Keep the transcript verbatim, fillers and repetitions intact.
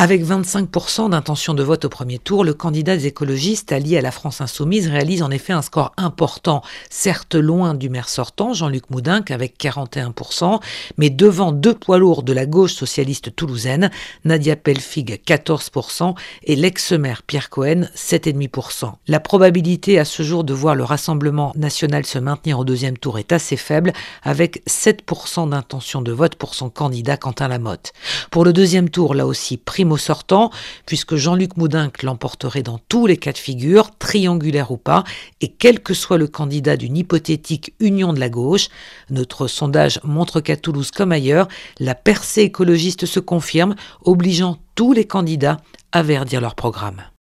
Avec vingt-cinq pour cent d'intention de vote au premier tour, le candidat des écologistes allié à la France insoumise réalise en effet un score important, certes loin du maire sortant, Jean-Luc Moudenc, avec quarante et un pour cent, mais devant deux poids lourds de la gauche socialiste toulousaine, Nadia Pelfig, quatorze pour cent, et l'ex-maire Pierre Cohen, sept virgule cinq pour cent. La probabilité à ce jour de voir le Rassemblement national se maintenir au deuxième tour est assez faible, avec sept pour cent d'intention de vote pour son candidat Quentin Lamotte. Pour le deuxième tour, là aussi, primo sortant, puisque Jean-Luc Moudenc l'emporterait dans tous les cas de figure, triangulaire ou pas, et quel que soit le candidat d'une hypothétique union de la gauche. Notre sondage montre qu'à Toulouse comme ailleurs, la percée écologiste se confirme, obligeant tous les candidats à verdir leur programme.